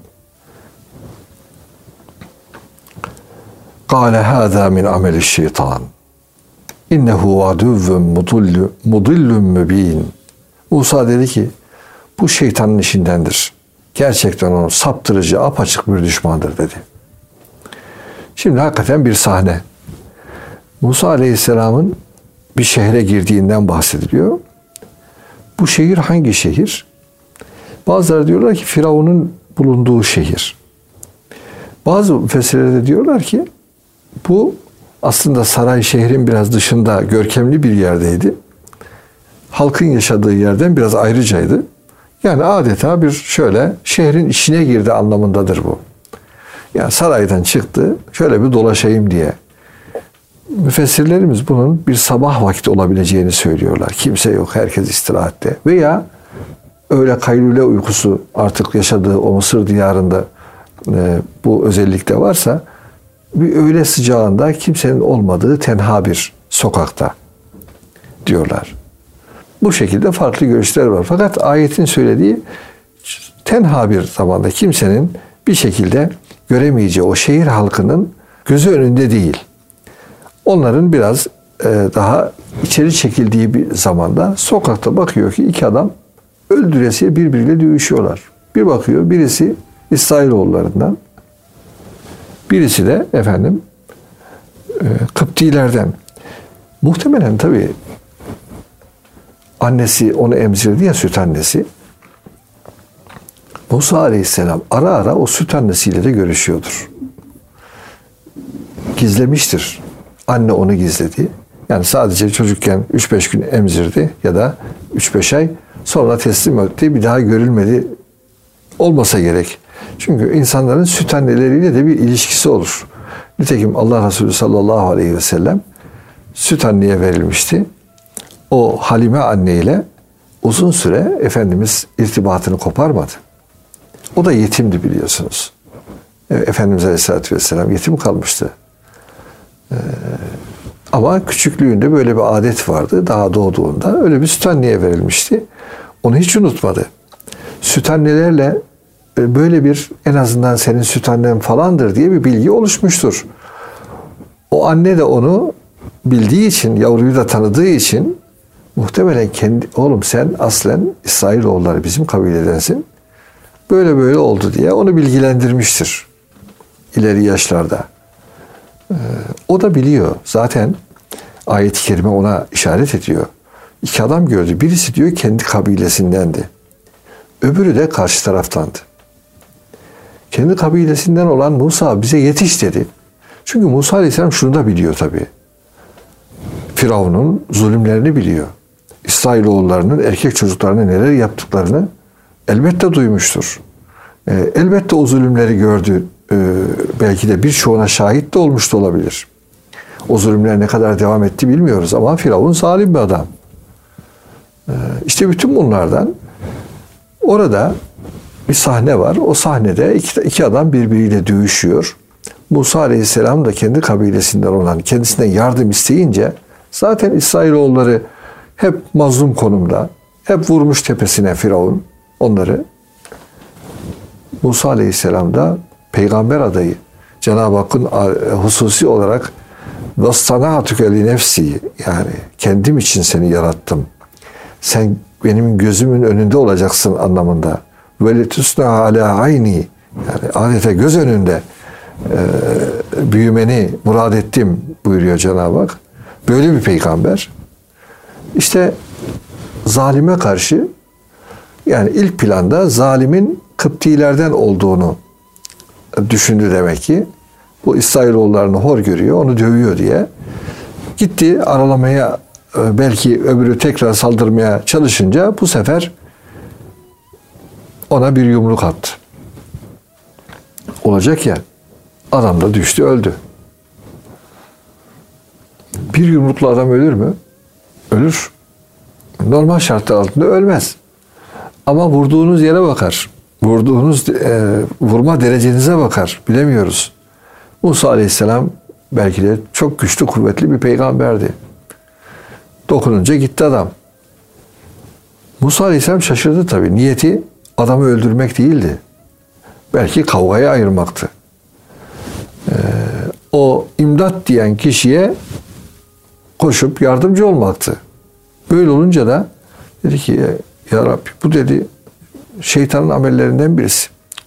قَالَ هَذَا مِنْ عَمَلِ الشَّيْطَانِ İnnehu aduvvun mudillun mübin. Musa dedi ki bu şeytanın işindendir. gerçekten onu saptırıcı, apaçık bir düşmandır dedi. Şimdi hakikaten bir sahne. Musa Aleyhisselam'ın bir şehre girdiğinden bahsediliyor. Bu şehir hangi şehir? Bazıları diyorlar ki Firavun'un bulunduğu şehir. Bazı müfessirler de diyorlar ki bu aslında saray şehrin biraz dışında görkemli bir yerdeydi. Halkın yaşadığı yerden biraz ayrıcaydı. Yani adeta bir şöyle şehrin içine girdi anlamındadır bu. Yani saraydan çıktı, şöyle bir dolaşayım diye. Müfessirlerimiz bunun bir sabah vakti olabileceğini söylüyorlar. Kimse yok, herkes istirahatte. Veya öyle kaylule uykusu artık yaşadığı o Mısır diyarında bu özellikle varsa bir öğle sıcağında kimsenin olmadığı tenha bir sokakta diyorlar. Bu şekilde farklı görüşler var. Fakat ayetin söylediği tenha bir zamanda kimsenin bir şekilde göremeyeceği o şehir halkının gözü önünde değil. Onların biraz daha içeri çekildiği bir zamanda sokakta bakıyor ki iki adam öldüresiye birbiriyle dövüşüyorlar. Bir bakıyor birisi İsrailoğullarından, birisi de Kıptilerden. Muhtemelen tabii annesi onu emzirdi ya, süt annesi. Musa Aleyhisselam ara ara o süt annesiyle de görüşüyordur. Gizlemiştir. Anne onu gizledi. Yani sadece çocukken 3-5 gün emzirdi ya da 3-5 ay, sonra teslim etti. Bir daha görülmedi olmasa gerek. Çünkü insanların süt anneleriyle de bir ilişkisi olur. Nitekim Allah Resulü sallallahu aleyhi ve sellem süt anneye verilmişti. O Halime anne ile uzun süre Efendimiz irtibatını koparmadı. O da yetimdi biliyorsunuz. Efendimiz Aleyhisselatü Vesselam yetim kalmıştı. Ama küçüklüğünde böyle bir adet vardı. Daha doğduğunda öyle bir süt anneye verilmişti. Onu hiç unutmadı. Süt annelerle böyle bir, en azından senin süt annen falandır diye bir bilgi oluşmuştur. O anne de onu bildiği için, yavruyu da tanıdığı için muhtemelen oğlum sen aslen İsrailoğulları bizim kabiledensin. Böyle böyle oldu diye onu bilgilendirmiştir ileri yaşlarda. O da biliyor. Zaten ayet-i kerime ona işaret ediyor. İki adam gördü. Birisi diyor kendi kabilesindendi. Öbürü de karşı taraftandı. Kendi kabilesinden olan Musa bize yetiş dedi. Çünkü Musa Aleyhisselam şunu da biliyor tabii. Firavun'un zulümlerini biliyor. İsrailoğullarının erkek çocuklarına neler yaptıklarını elbette duymuştur. Elbette o zulümleri gördü. Belki de birçoğuna şahit de olmuş da olabilir. O zulümler ne kadar devam etti bilmiyoruz ama Firavun zalim bir adam. İşte bütün bunlardan orada bir sahne var. O sahnede iki adam birbiriyle dövüşüyor. Musa Aleyhisselam da kendi kabilesinden olan kendisinden yardım isteyince zaten İsrailoğulları hep mazlum konumda. Hep vurmuş tepesine Firavun onları. Musa Aleyhisselam da peygamber adayı. Cenab-ı Hakk'ın hususi olarak وَاسْتَنَعْتُكَ لِنَفْسِي, yani kendim için seni yarattım. Sen benim gözümün önünde olacaksın anlamında. وَلِتُسْنَا عَلَى عَيْنِي, yani adeta göz önünde büyümeni murad ettim buyuruyor Cenab-ı Hak. Böyle bir peygamber. İşte zalime karşı, yani ilk planda zalimin Kıptilerden olduğunu düşündü demek ki. Bu İsrailoğullarını hor görüyor, onu dövüyor diye. Gitti aralamaya, belki öbürü tekrar saldırmaya çalışınca bu sefer ona bir yumruk attı. Olacak ya, adam da düştü, öldü. Bir yumrukla adam ölür mü? Ölür. Normal şartlar altında ölmez. Ama vurduğunuz yere bakar. Vurduğunuz vurma derecenize bakar. Bilemiyoruz. Musa Aleyhisselam belki de çok güçlü, kuvvetli bir peygamberdi. Dokununca gitti adam. Musa Aleyhisselam şaşırdı tabii. Niyeti adamı öldürmek değildi. Belki kavgaya ayırmaktı. O imdat diyen kişiye koşup yardımcı olmaktı. Böyle olunca da dedi ki ya Rabbi, bu dedi şeytanın amellerinden birisi.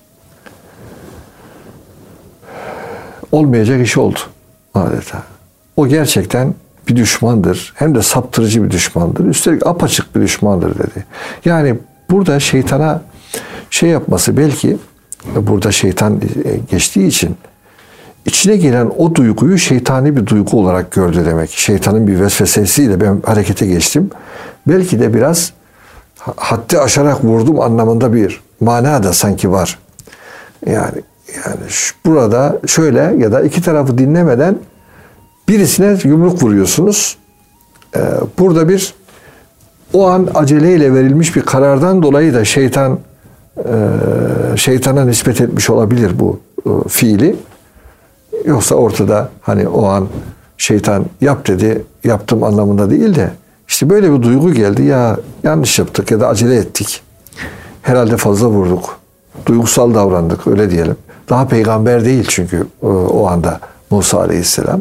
Olmayacak iş oldu adeta. O gerçekten bir düşmandır. Hem de saptırıcı bir düşmandır. Üstelik apaçık bir düşmandır dedi. Yani burada şeytana şey yapması, belki burada şeytan geçtiği için içine gelen o duyguyu şeytani bir duygu olarak gördü demek. Şeytanın bir vesvesesiyle ben harekete geçtim. Belki de biraz haddi aşarak vurdum anlamında bir mana da sanki var. Yani burada şöyle, ya da iki tarafı dinlemeden birisine yumruk vuruyorsunuz. Burada bir o an aceleyle verilmiş bir karardan dolayı da şeytana nispet etmiş olabilir bu fiili. Yoksa ortada hani o an şeytan yap dedi, yaptım anlamında değil de işte böyle bir duygu geldi, ya yanlış yaptık ya da acele ettik. Herhalde fazla vurduk. Duygusal davrandık, öyle diyelim. Daha peygamber değil çünkü o anda Musa Aleyhisselam.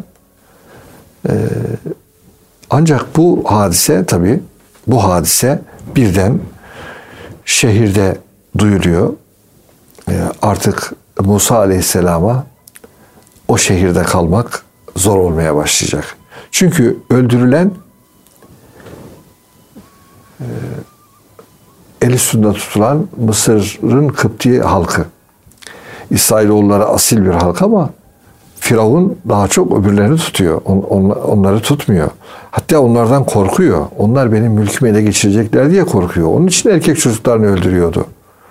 Ancak bu hadise birden şehirde duyuluyor. Artık Musa Aleyhisselam'a o şehirde kalmak zor olmaya başlayacak. Çünkü öldürülen el üstünde tutulan Mısır'ın Kıpti halkı. İsrailoğulları asil bir halk ama Firavun daha çok öbürlerini tutuyor. Onları tutmuyor. Hatta onlardan korkuyor. Onlar benim mülkümü ele geçirecekler diye korkuyor. Onun için erkek çocuklarını öldürüyordu.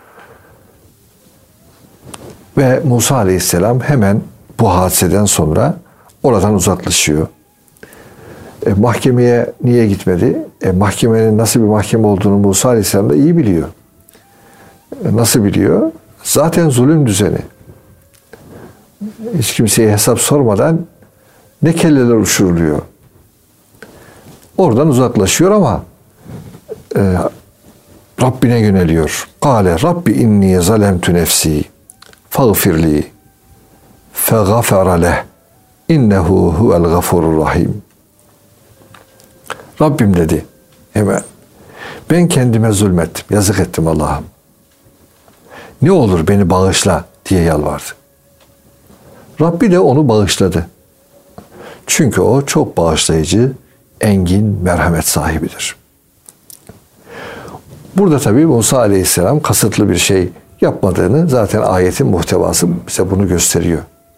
Ve Musa Aleyhisselam hemen bu hadiseden sonra oradan uzaklaşıyor. Mahkemeye niye gitmedi? Mahkemenin nasıl bir mahkeme olduğunu Musa Aleyhisselam da iyi biliyor. Nasıl biliyor? Zaten zulüm düzeni. Hiç kimseye hesap sormadan ne kelleler uçuruluyor. Oradan uzaklaşıyor ama Rabbine yöneliyor. Kale Rabbi inni zalemtu nefsi faghfirli feghafara leh innehu huvel gafurur rahim. Rabbim dedi hemen, ben kendime zulmettim, yazık ettim Allah'ım. Ne olur beni bağışla diye yalvardı. Rabbi de onu bağışladı. Çünkü o çok bağışlayıcı, engin, merhamet sahibidir. Burada tabii Musa Aleyhisselam kasıtlı bir şey yapmadığını zaten ayetin muhtevası bize bunu gösteriyor.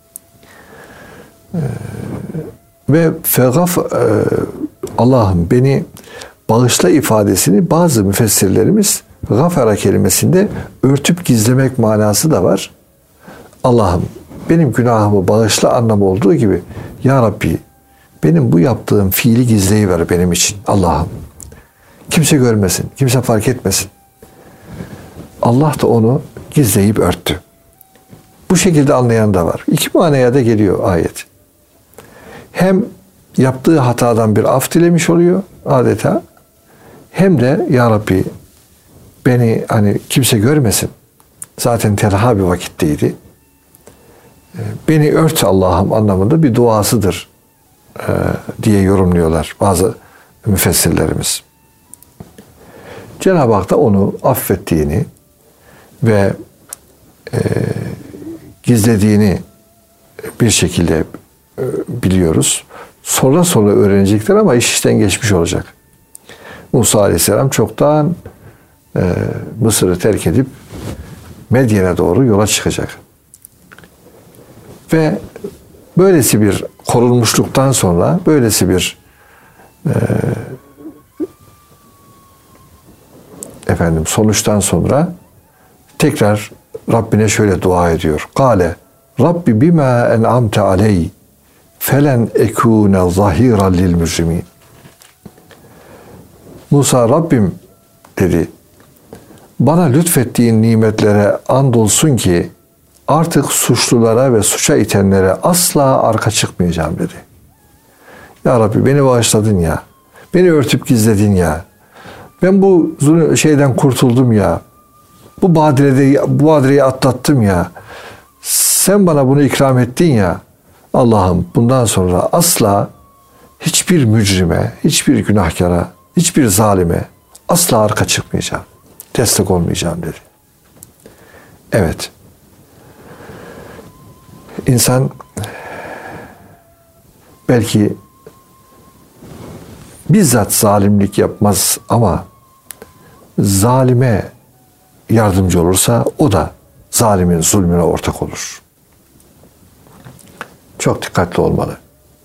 Ve Allah'ım beni bağışla ifadesini bazı müfessirlerimiz gafara kelimesinde örtüp gizlemek manası da var. Allah'ım benim günahımı bağışla anlamı olduğu gibi, Ya Rabbi benim bu yaptığım fiili gizleyiver benim için Allah'ım. Kimse görmesin, kimse fark etmesin. Allah da onu gizleyip örttü. Bu şekilde anlayan da var. İki manaya da geliyor ayet. Hem yaptığı hatadan bir af dilemiş oluyor adeta, hem de Ya Rabbi beni hani kimse görmesin. Zaten tenha bir vakitteydi. Beni ört Allah'ım anlamında bir duasıdır diye yorumluyorlar bazı müfessirlerimiz. Cenab-ı Hak da onu affettiğini ve gizlediğini bir şekilde biliyoruz. Sonra öğrenecekler ama iş işten geçmiş olacak. Musa Aleyhisselam çoktan Mısır'ı terk edip Medyen'e doğru yola çıkacak. Ve böylesi bir korunmuşluktan sonra, böylesi bir sonuçtan sonra tekrar Rabbine şöyle dua ediyor. Kale Rabbi bima en'amte aleyhi felen ekûne zahiran lil mücrimin. Musa Rabbim dedi, bana lütfettiğin nimetlere andolsun ki artık suçlulara ve suça itenlere asla arka çıkmayacağım dedi. Ya Rabbi beni bağışladın ya. Beni örtüp gizledin ya. Ben bu şeyden kurtuldum ya. Bu badireyi atlattım ya. Sen bana bunu ikram ettin ya. Allah'ım bundan sonra asla hiçbir mücrime, hiçbir günahkara, hiçbir zalime asla arka çıkmayacağım. Destek olmayacağım dedi. Evet. İnsan belki bizzat zalimlik yapmaz ama zalime yardımcı olursa o da zalimin zulmüne ortak olur. Çok dikkatli olmalı.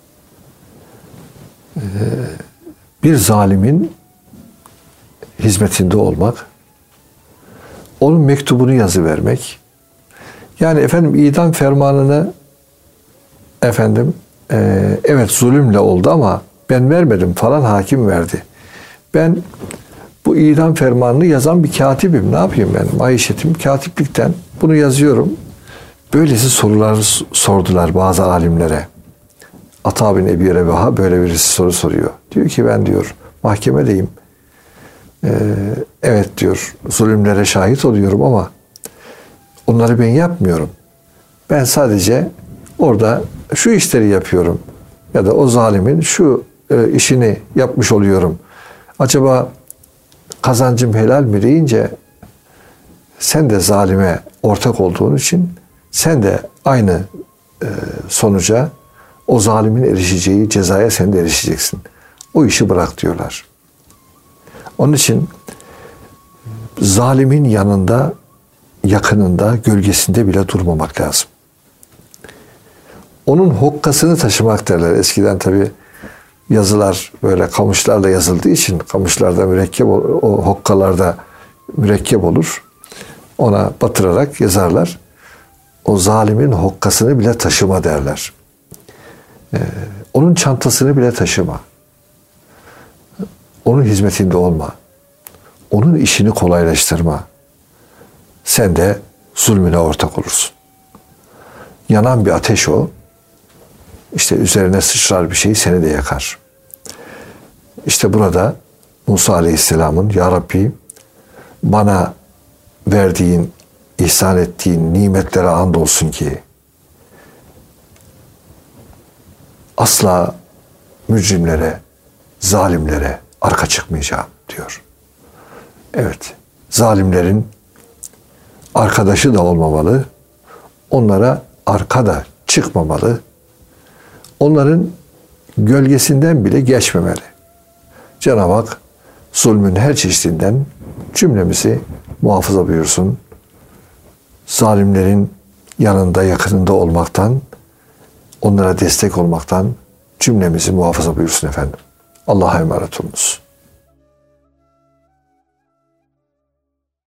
Bir zalimin hizmetinde olmak, onun mektubunu yazıvermek, yani efendim idam fermanını evet zulümle oldu ama ben vermedim falan, hakim verdi. Ben bu idam fermanını yazan bir katibim. Ne yapayım ben? Maişetim katiplikten. Bunu yazıyorum. Böylesi sorular sordular bazı alimlere. Ata bin Ebi Rebaha böyle birisi soru soruyor. Diyor ki ben diyor mahkemedeyim. Evet diyor zulümlere şahit oluyorum ama onları ben yapmıyorum. Ben sadece orada şu işleri yapıyorum. Ya da o zalimin şu işini yapmış oluyorum. Acaba kazancım helal mi deyince sen de zalime ortak olduğun için sen de aynı sonuca, o zalimin erişeceği cezaya sen de erişeceksin. O işi bırak diyorlar. Onun için zalimin yanında, yakınında, gölgesinde bile durmamak lazım. Onun hokkasını taşımak derler. Eskiden tabii yazılar böyle kamışlarla yazıldığı için kamışlarda mürekkep, o hokkalarda mürekkep olur. Ona batırarak yazarlar. O zalimin hokkasını bile taşıma derler. Onun çantasını bile taşıma. Onun hizmetinde olma. Onun işini kolaylaştırma. Sen de zulmüne ortak olursun. Yanan bir ateş o. İşte üzerine sıçrar bir şey seni de yakar. İşte burada Musa Aleyhisselam'ın Ya Rabbi bana verdiğin, ihsan ettiğin nimetlere andolsun ki asla mücrimlere, zalimlere arka çıkmayacağım diyor. Evet, zalimlerin arkadaşı da olmamalı, onlara arka da çıkmamalı, onların gölgesinden bile geçmemeli. Cenab-ı Hak zulmün her çeşidinden cümlemizi muhafaza buyursun. Zalimlerin yanında, yakınında olmaktan, onlara destek olmaktan cümlemizi muhafaza buyursun efendim. Allah'a emanet olunuz.